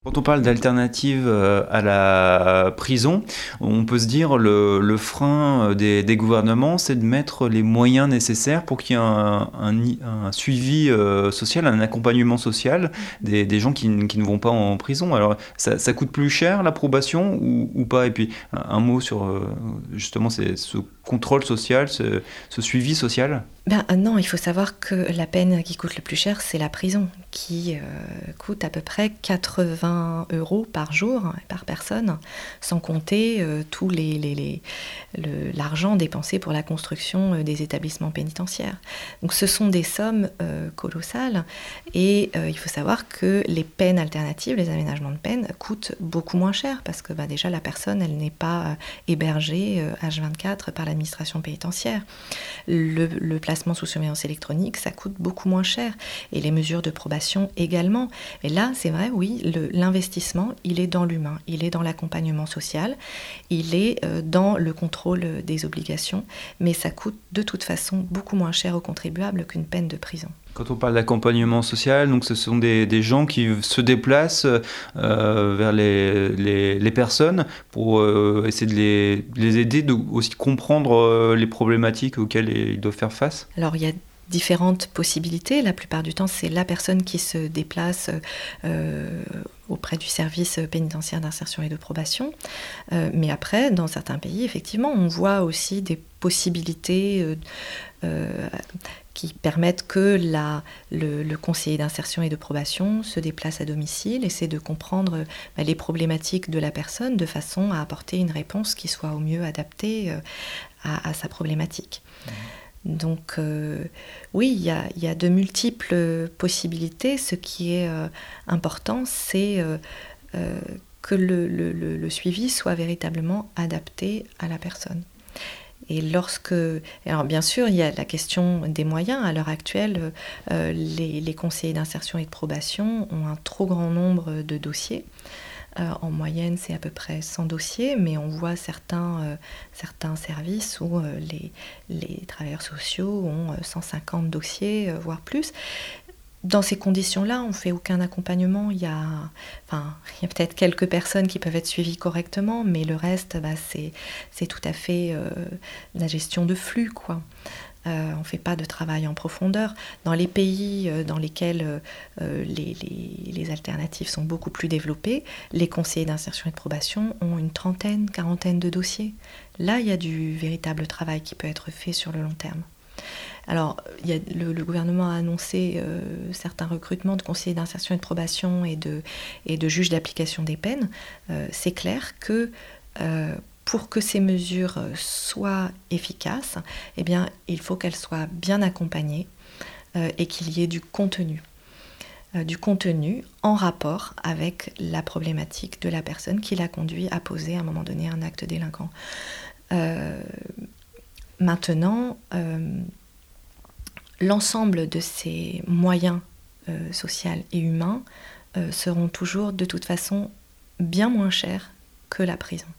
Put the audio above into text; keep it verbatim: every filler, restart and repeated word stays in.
Quand on parle d'alternative euh, à la prison, on peut se dire le, le frein des, des gouvernements, c'est de mettre les moyens nécessaires pour qu'il y ait un, un, un suivi euh, social, un accompagnement social des, des gens qui, qui ne vont pas en prison. Alors, ça, ça coûte plus cher l'approbation ou, ou pas? Et puis, un, un mot sur euh, justement c'est ce contrôle social, ce, ce suivi social. Ben euh, non, il faut savoir que la peine qui coûte le plus cher, c'est la prison, qui euh, coûte à peu près quatre-vingts euros par jour, par personne, sans compter euh, tout les, les, les, le, l'argent dépensé pour la construction euh, des établissements pénitentiaires. Donc ce sont des sommes euh, colossales, et euh, il faut savoir que les peines alternatives, les aménagements de peine, coûtent beaucoup moins cher, parce que ben, déjà la personne, elle n'est pas euh, hébergée euh, H vingt-quatre par l'administration pénitentiaire. Le, le placement sous surveillance électronique, ça coûte beaucoup moins cher. Et les mesures de probation également. Mais là, c'est vrai, oui, le, l'investissement, il est dans l'humain, il est dans l'accompagnement social, il est euh, dans le contrôle des obligations, mais ça coûte de toute façon beaucoup moins cher aux contribuables qu'une peine de prison. Quand on parle d'accompagnement social, donc ce sont des, des gens qui se déplacent euh, vers les, les, les personnes pour euh, essayer de les, de les aider, de aussi comprendre euh, les problématiques auxquelles ils doivent faire face. Alors il y a différentes possibilités. La plupart du temps, c'est la personne qui se déplace euh, auprès du service pénitentiaire d'insertion et de probation. Euh, mais après, dans certains pays, effectivement, on voit aussi des possibilités euh, euh, qui permettent que la, le, le conseiller d'insertion et de probation se déplace à domicile, essaie de comprendre bah, les problématiques de la personne de façon à apporter une réponse qui soit au mieux adaptée euh, à, à sa problématique. Mmh. Donc euh, oui, il y a, y a de multiples possibilités. Ce qui est euh, important, c'est euh, euh, que le, le, le suivi soit véritablement adapté à la personne. Et lorsque... Alors bien sûr, il y a la question des moyens. À l'heure actuelle, euh, les, les conseillers d'insertion et de probation ont un trop grand nombre de dossiers. Euh, en moyenne, c'est à peu près cent dossiers, mais on voit certains, euh, certains services où euh, les, les travailleurs sociaux ont cent cinquante dossiers, euh, voire plus. Dans ces conditions-là, on ne fait aucun accompagnement. Il y a, enfin, il y a peut-être quelques personnes qui peuvent être suivies correctement, mais le reste, bah, c'est, c'est tout à fait euh, la gestion de flux, quoi. Euh, on ne fait pas de travail en profondeur. Dans les pays euh, dans lesquels euh, les, les, les alternatives sont beaucoup plus développées, les conseillers d'insertion et de probation ont une trentaine, quarantaine de dossiers. Là, il y a du véritable travail qui peut être fait sur le long terme. Alors, il y a, le, le gouvernement a annoncé euh, certains recrutements de conseillers d'insertion et de probation et de, et de juges d'application des peines. Euh, c'est clair que euh, pour que ces mesures soient efficaces, eh bien, il faut qu'elles soient bien accompagnées euh, et qu'il y ait du contenu. Euh, du contenu en rapport avec la problématique de la personne qui l'a conduit à poser à un moment donné un acte délinquant. Euh, maintenant, euh, l'ensemble de ces moyens euh, sociaux et humains euh, seront toujours de toute façon bien moins chers que la prison.